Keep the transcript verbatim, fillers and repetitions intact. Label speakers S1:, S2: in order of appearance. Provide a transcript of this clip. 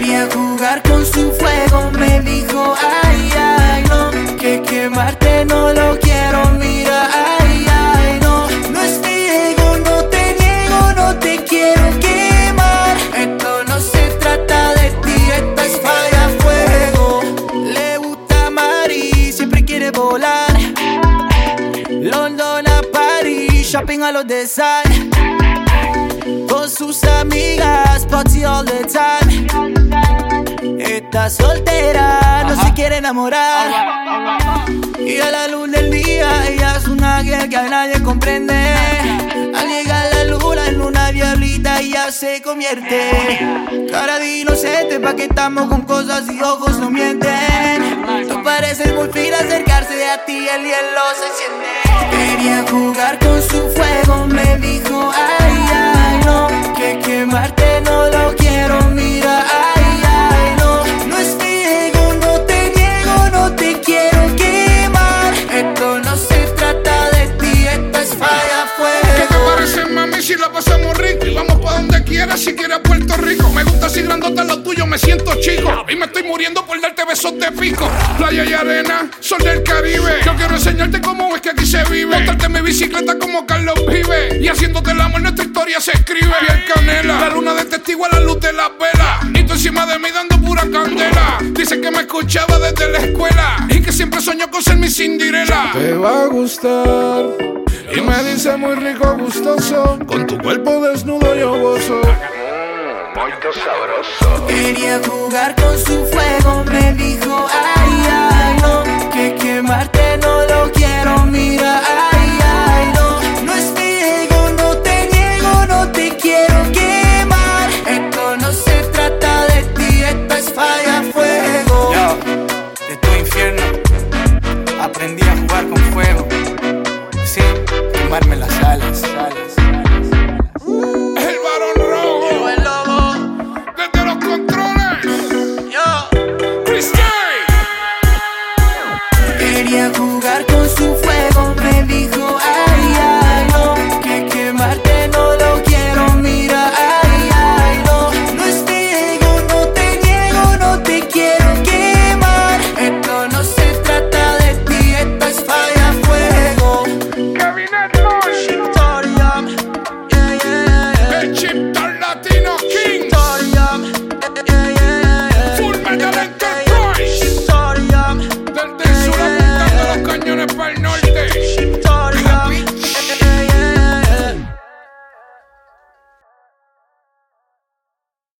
S1: Quería jugar con su fuego, me dijo ay, ay, no, que quemarte no lo quiero, mira, ay, ay, no. No es mi ego, no te niego, no te quiero quemar. Esto no se trata de ti, esto es falla fuego. Le gusta Mari, siempre quiere volar. London a París, shopping a los design. Con sus amigas, party all the time. Está soltera, no se quiere enamorar. Y a la luz del día, ella es una girl que a nadie comprende. Al llegar la luna en una diablita, ella se convierte. Cara de inocente, pa' que estamos con cosas y ojos no mienten. Tú pareces muy fina, acercarse a ti, el hielo se siente. Quería jugar con su fuego, me dijo ay, ay, no, que quemarte no lo quiero, mira, ay, ay, no. No es mi ego, no te niego, no te quiero quemar. Esto no se trata de ti, esto es falla fuego.
S2: ¿Qué te parece, mami, si la pasamos rico? Y vamos pa' donde quieras, si quieres a Puerto Rico. Me gusta así grandota lo tuyo, me siento chico. Y me estoy muriendo por darte besos de pico. Playa y arena, sol del Caribe. Yo quiero enseñarte cómo es que aquí se vive. Montarte en mi bicicleta como Carlos vive. Y haciéndote el amor nuestra historia se escribe. Piel canela, la luna de testigo a la luz de las velas. Y tú encima de mí dando pura candela. Dice que me escuchaba desde la escuela y que siempre soñó con ser mi Cinderella.
S3: Te va a gustar y me dice muy rico, gustoso. Con tu cuerpo desnudo yo gozo.
S4: Muy sabroso.
S1: Quería jugar con su fuego, me dijo ay, ay, no, que quemarte no lo quiero, mira, ay, ay, no. No es mi ego, no te niego, no te quiero quemar. Esto no se trata de ti, esto es falla fuego.
S5: Yo, de tu infierno, aprendí a jugar con fuego. Sí, quemarme las alas, alas.
S2: El varón rojo.
S1: Llegó el lobo.
S2: Desde los controles.
S1: Yo
S2: Chris J.
S1: quería jugar con su fuego, me dijo ay, ay, no, que quemarte no lo quiero, mira, ay, ay, no. No es mi ego, no te niego, no te quiero quemar. Esto no se trata de ti, esto es falla fuego.
S2: Cabinet Noise.
S1: Torium, yeah, yeah, yeah.
S2: El Chip Latino King.
S1: Torium, yeah, yeah, yeah, yeah.
S2: Full Metal